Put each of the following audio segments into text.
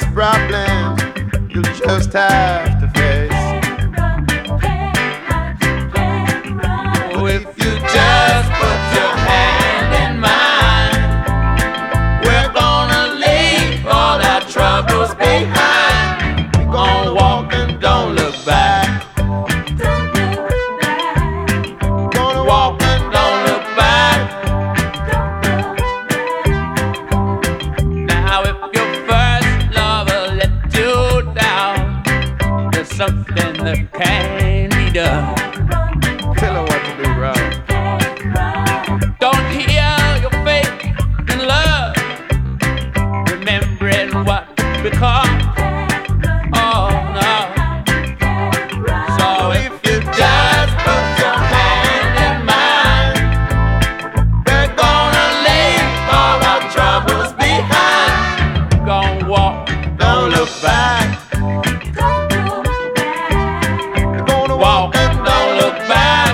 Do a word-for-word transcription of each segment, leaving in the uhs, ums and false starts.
It's problems you just have to face. Oh, if you just put your hand in mine, we're gonna leave all our troubles behind. We're gonna walk and don't look back. Gonna walk and don't look back. Now if your first lover let you down, there's something that can be done. Tell her what to do, right? Don't hear your faith in love, remembering what become. Oh no. So if you just put your hand in mine, we're gonna leave all our troubles behind. Gonna walk, don't look back. We're gonna walk and don't look back.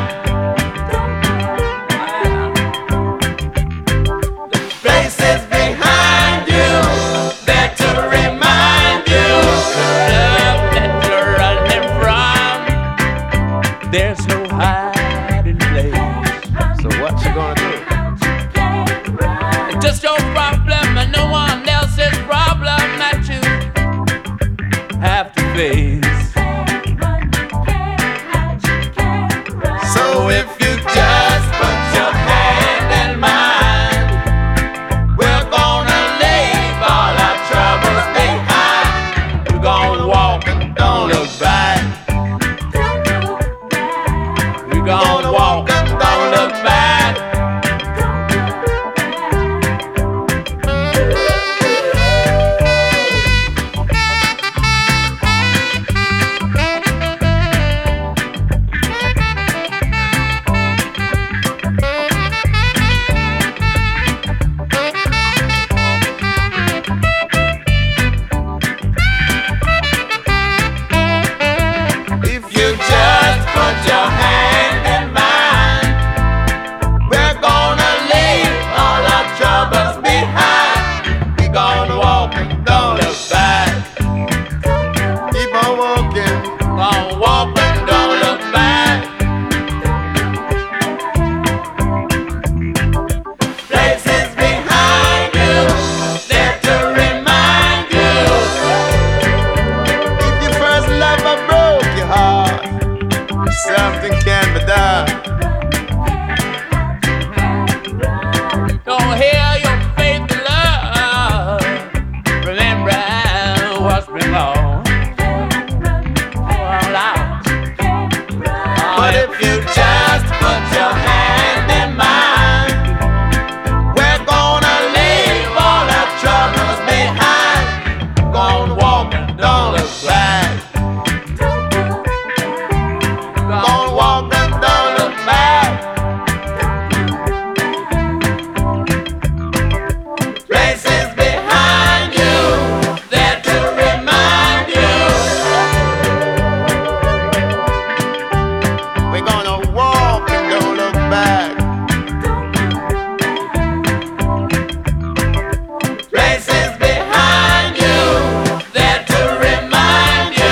The faces behind you, there to remind you love that you're running from. There's no hiding place. So what you gonna do? It's just your problem and no one else's problem that you have to face. So if you just put your hand in mine, we're gonna leave all our troubles behind. We're gonna walk and don't look back. We're gonna walk and don't look back. If you just put your hand in mine, we're gonna leave all our troubles behind. We're gonna walk and don't look back. Keep on walking, gonna walk and don't look back. Places behind you, there to remind you. If your first lover broke your heart, something can be done. Don't hear your faith in love, remember what's been lost. All out. But if you just put your hand in mine, we're gonna leave all our troubles behind. Gonna walk and don't look back. Gonna walk and don't look back. Places behind you, there to remind you. We're gonna walk and don't look back. Places behind you, there to remind you.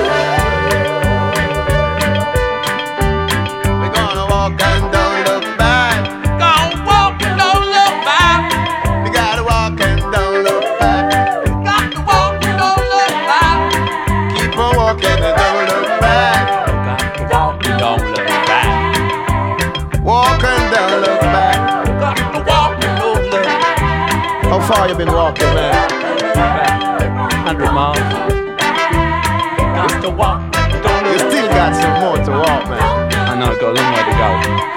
We're gonna walk and don't look back. Gonna walk and don't look back. We gotta walk and don't look back. Got to walk and don't look back. Keep on walking and don't look back. Got to walk and don't look back. Walk and don't look back. Got to walk and don't look back. How far you been walking, man? Hundred miles. Just to walk. Don't you still got some more to walk, man. I know, got a long way to go.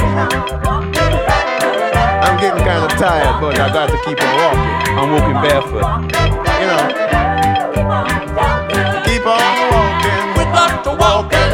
I'm getting kind of tired, but I got to keep on walking. I'm walking barefoot. You know. Keep on walking. We got to walk.